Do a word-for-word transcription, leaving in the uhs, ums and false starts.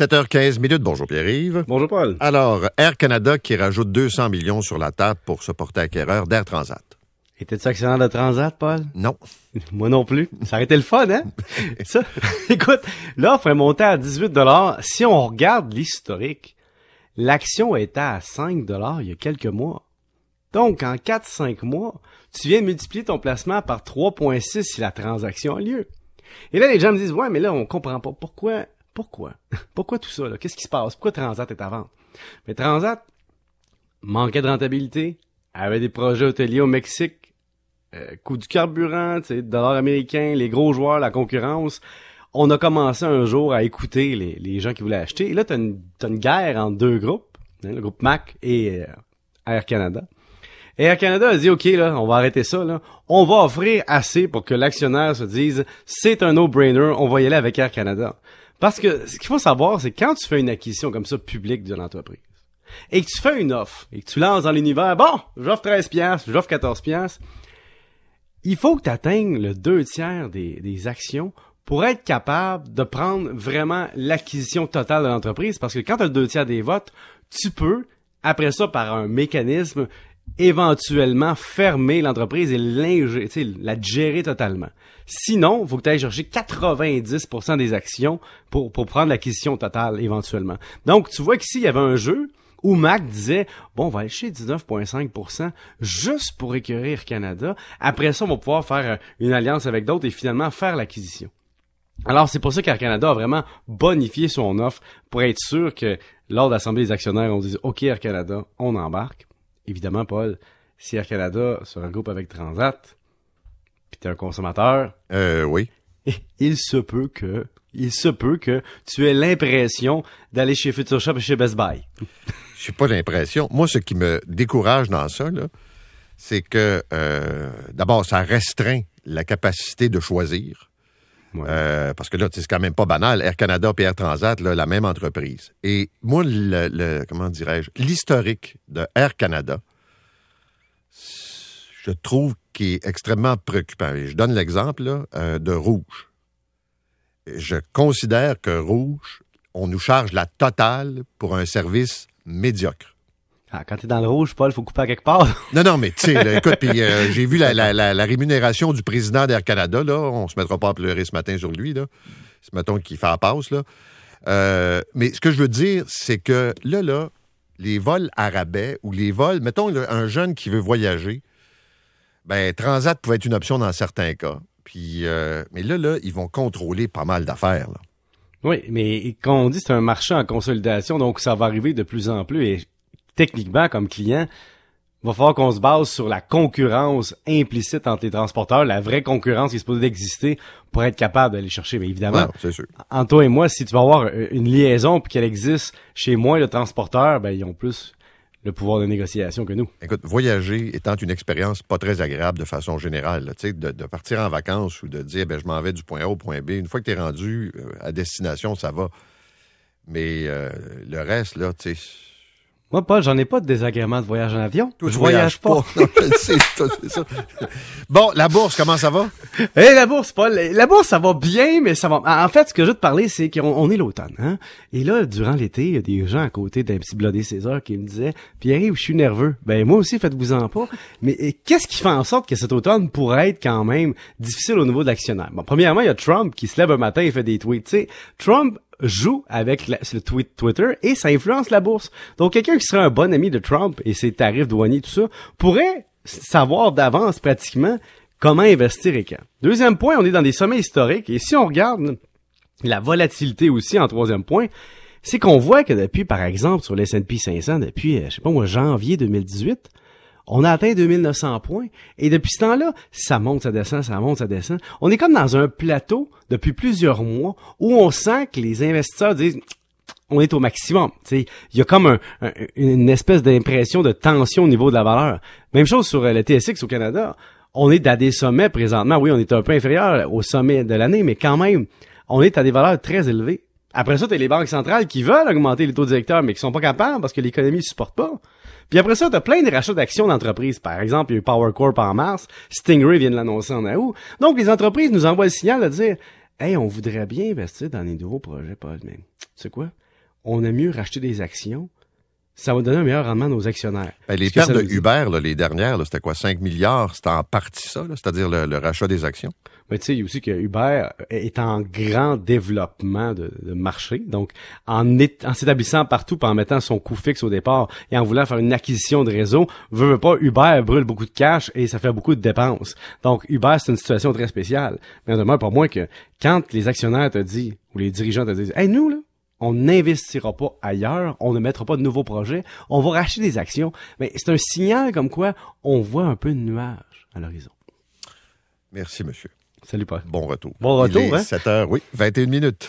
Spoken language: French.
sept heures quinze minutes. Bonjour Pierre-Yves. Bonjour Paul. Alors, Air Canada qui rajoute deux cents millions sur la table pour se porter acquéreur d'Air Transat. Étais-tu actionnaire de Transat, Paul? Non. Moi non plus. Ça aurait été le fun, hein? Ça, écoute, l'offre est montée à dix-huit dollars. Si on regarde l'historique, l'action était à cinq dollars il y a quelques mois. Donc, en quatre à cinq mois, tu viens de multiplier ton placement par trois virgule six si la transaction a lieu. Et là, les gens me disent, ouais, mais là, on comprend pas. Pourquoi? Pourquoi? Pourquoi tout ça, là? Qu'est-ce qui se passe? Pourquoi Transat est à vendre? Mais Transat manquait de rentabilité, avait des projets hôteliers au Mexique, euh, coût du carburant, tu sais, dollar américain, les gros joueurs, la concurrence. On a commencé un jour à écouter les, les gens qui voulaient acheter. Et là, t'as une, t'as une guerre entre deux groupes, hein, le groupe M A C et euh, Air Canada. Et Air Canada a dit, OK, là, on va arrêter ça, là. On va offrir assez pour que l'actionnaire se dise, c'est un no-brainer, on va y aller avec Air Canada. Parce que ce qu'il faut savoir, c'est quand tu fais une acquisition comme ça publique de l'entreprise et que tu fais une offre et que tu lances dans l'univers, bon, j'offre treize piastres, j'offre quatorze piastres, il faut que tu atteignes le deux tiers des, des actions pour être capable de prendre vraiment l'acquisition totale de l'entreprise. Parce que quand tu as le deux tiers des votes, tu peux, après ça, par un mécanisme, éventuellement fermer l'entreprise et la gérer totalement. Sinon, il faut que tu ailles chercher quatre-vingt-dix pour cent des actions pour, pour prendre l'acquisition totale éventuellement. Donc, tu vois qu'ici, il y avait un jeu où M A C disait, bon, on va aller chercher dix-neuf virgule cinq pour cent juste pour écœurir Canada. Après ça, on va pouvoir faire une alliance avec d'autres et finalement faire l'acquisition. Alors, c'est pour ça qu'Air Canada a vraiment bonifié son offre pour être sûr que lors de l'Assemblée des actionnaires, on dise, OK, Air Canada, on embarque. Évidemment, Paul, si Air Canada se regroupe avec Transat, puis t'es un consommateur, Euh, oui. il se peut que, il se peut que tu aies l'impression d'aller chez Future Shop et chez Best Buy. J'ai pas l'impression. Moi, ce qui me décourage dans ça, là, c'est que, euh, d'abord, ça restreint la capacité de choisir. Ouais. Euh, parce que là, c'est quand même pas banal. Air Canada et Air Transat, là, la même entreprise. Et moi, le, le comment dirais-je, l'historique de Air Canada, je trouve qu'il est extrêmement préoccupant. Et je donne l'exemple là, euh, de Rouge. Je considère que Rouge, on nous charge la totale pour un service médiocre. Ah, quand t'es dans le rouge, Paul, faut couper à quelque part. Non, non, mais tu sais, écoute, puis euh, j'ai vu la, la, la, la rémunération du président d'Air Canada, là, on se mettra pas à pleurer ce matin sur lui, là, c'est mettons qu'il fait la passe, là. Euh, mais ce que je veux dire, c'est que là, là, les vols à rabais ou les vols, mettons là, un jeune qui veut voyager, ben Transat pouvait être une option dans certains cas. Puis, euh, mais là, là, ils vont contrôler pas mal d'affaires, là. Oui, mais quand on dit que c'est un marché en consolidation, donc ça va arriver de plus en plus et techniquement, comme client, il va falloir qu'on se base sur la concurrence implicite entre les transporteurs, la vraie concurrence qui est supposée d'exister pour être capable d'aller chercher. Mais évidemment, non, c'est sûr. Entre toi et moi, si tu vas avoir une liaison puis qu'elle existe chez moi, le transporteur, ben ils ont plus le pouvoir de négociation que nous. Écoute, voyager étant une expérience pas très agréable de façon générale, tu sais, de, de partir en vacances ou de dire, ben je m'en vais du point A au point B. Une fois que tu es rendu euh, à destination, ça va. Mais euh, le reste, là, tu sais... Moi, Paul, j'en ai pas de désagrément de voyage en avion. Toi, je voyage pas. pas. Non, je sais, c'est ça. Bon, la bourse, comment ça va? Eh, hey, la bourse, Paul. La bourse, ça va bien, mais ça va... En fait, ce que je veux te parler, c'est qu'on on est l'automne, hein. Et là, durant l'été, il y a des gens à côté d'un petit blodé César qui me disaient, Pierre-Yves, je suis nerveux. Ben, moi aussi, faites-vous-en pas. Mais qu'est-ce qui fait en sorte que cet automne pourrait être quand même difficile au niveau de l'actionnaire? Bon, premièrement, il y a Trump qui se lève un matin et fait des tweets. Tu sais, Trump joue avec la, le tweet Twitter et ça influence la bourse. Donc, quelqu'un qui serait un bon ami de Trump et ses tarifs douaniers, tout ça, pourrait savoir d'avance pratiquement comment investir et quand. Deuxième point, on est dans des sommets historiques et si on regarde la volatilité aussi en troisième point, c'est qu'on voit que depuis, par exemple, sur le S and P cinq cents, depuis, je sais pas moi, janvier deux mille dix-huit, on a atteint deux mille neuf cents points. Et depuis ce temps-là, ça monte, ça descend, ça monte, ça descend. On est comme dans un plateau depuis plusieurs mois où on sent que les investisseurs disent on est au maximum. Il y a comme un, un, une espèce d'impression de tension au niveau de la valeur. Même chose sur le T S X au Canada. On est à des sommets présentement. Oui, on est un peu inférieur au sommet de l'année, mais quand même, on est à des valeurs très élevées. Après ça, tu as les banques centrales qui veulent augmenter les taux directeurs, mais qui sont pas capables parce que l'économie ne supporte pas. Puis après ça, tu as plein de rachats d'actions d'entreprises. Par exemple, il y a eu Power Corp en mars, Stingray vient de l'annoncer en août. Donc, les entreprises nous envoient le signal de dire « Hey, on voudrait bien investir dans les nouveaux projets, Paul, mais tu sais quoi? on aime mieux racheter des actions. Ça va donner un meilleur rendement à nos actionnaires. Ben, les pertes de Uber, là, les dernières, là, c'était quoi, cinq milliards? C'était en partie ça, là, c'est-à-dire le, le rachat des actions? Mais tu sais, il y a aussi que Uber est en grand développement de, de marché. Donc, en, est, en s'établissant partout, puis en mettant son coût fixe au départ et en voulant faire une acquisition de réseau, veut, veut pas, Uber brûle beaucoup de cash et ça fait beaucoup de dépenses. Donc, Uber, c'est une situation très spéciale. Mais en demeure pour moi que quand les actionnaires te disent, ou les dirigeants te disent, « Hey, nous, là, on n'investira pas ailleurs, on ne mettra pas de nouveaux projets, on va racheter des actions. » Mais c'est un signal comme quoi on voit un peu de nuage à l'horizon. Merci, monsieur. Salut, Paul. Bon retour. Bon retour, Il est hein? sept heures, oui, vingt et une minutes.